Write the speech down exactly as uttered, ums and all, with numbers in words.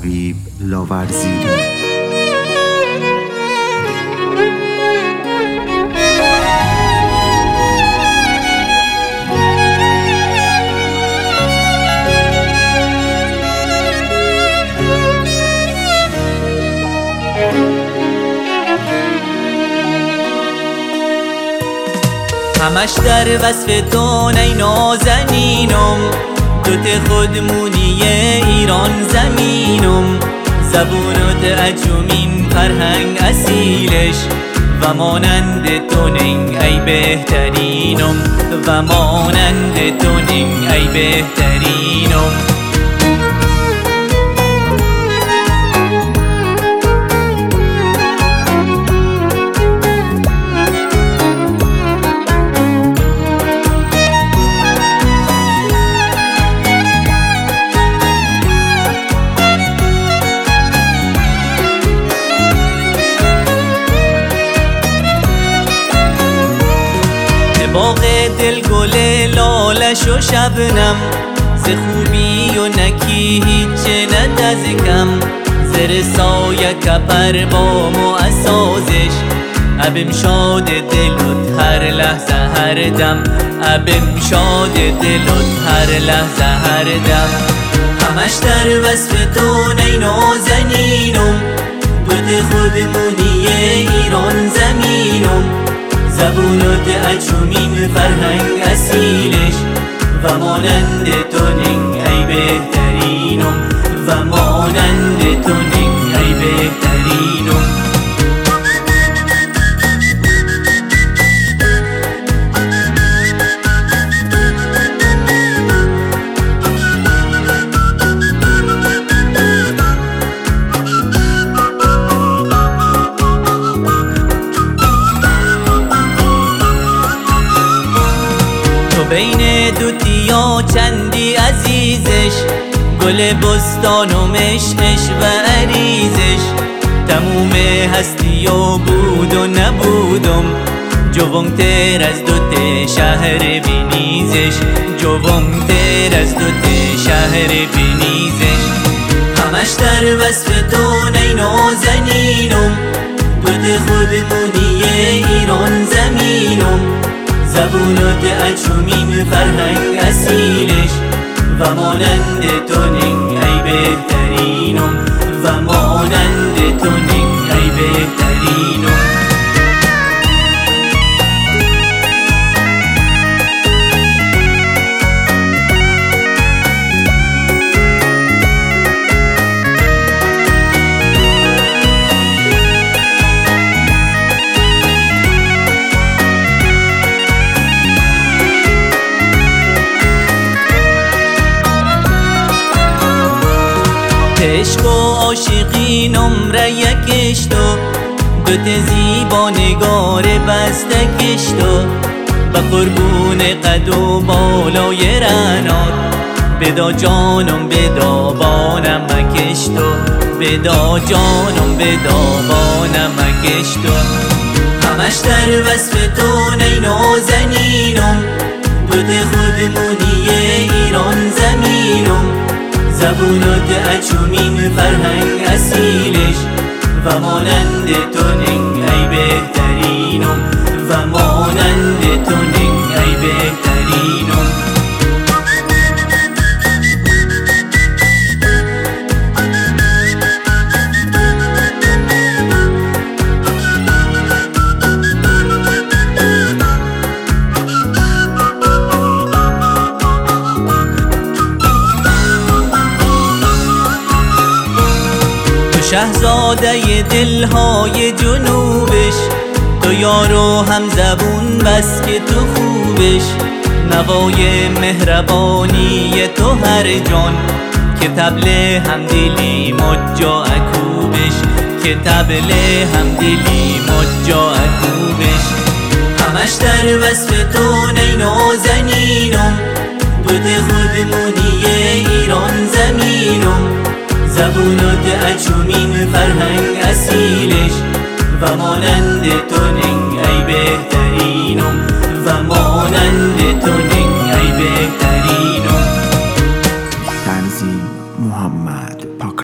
حبیب لاورزیری. همش در وصف تو ای نازنینم، دوت خودمونی ایران زمینم، زبونت اجومین فرهنگ اصیلش و مانند تو نین ای بهترینم، و مانند تو نین ای بهترینم. باغ دل گل لالش و شبنم، ز خوبی و نکی هیچ ندزکم، زر سایه کپر بام و اسازش، ابم شاد دلت هر لحظه هر دم، ابم شاد دلت هر لحظه هر دم. همش در وصف تو ای نازنینم، بود خودمونی ایران زمینم، زبونت اجومین فرهنگ اصیلش و مانند تو نین ای بهترینم، و مانند تو نین ای بهترینم. بین دوتیا چندی عزیزش، گل بستان و مشکش و عریزش، تموم هستی و بود و نبودم، جوان تر از دوت شهر بینیزش، جوان تر از دوت شهر بینیزش. همش در وصف تو ای نازنینم، بود خودمونی ایران زمینم، زبونت اجومین فرهنگ اصیلش و مانند تو نین ای بهترینم، و مانند تو نین ای بهترینم. عشق و عاشقی نمره یکش تو، دوت زیبا نگار بستکش تو، به قربون قد و بالای رعنات، بدا جانم بدا بانم مکش تو، بدا جانم بدا بانم مکش تو. همش در وصف تو ای نازنینم، دوت خودمونی ایران زمینم، زبونت اجومین فرهنگ اصیلش و مانند تو نین ای بهترینم، و مانند تو نین ای بهترینم. شهزاده دلهای جنوبش، تو یار و هم زبون بس که تو خوبش، نوای مهربانی تو هر جان، که طبل همدلی مجا اکوبش، که طبل همدلی مجا اکوبش. همش در وصف تو ای نازنینم، بود خودمونی ایران زمینم، زبونت اجومین فرهنگ اصیلش و مانند تو نین ای بهترینم، و مانند تو نین ای بهترینم. تنظیم محمد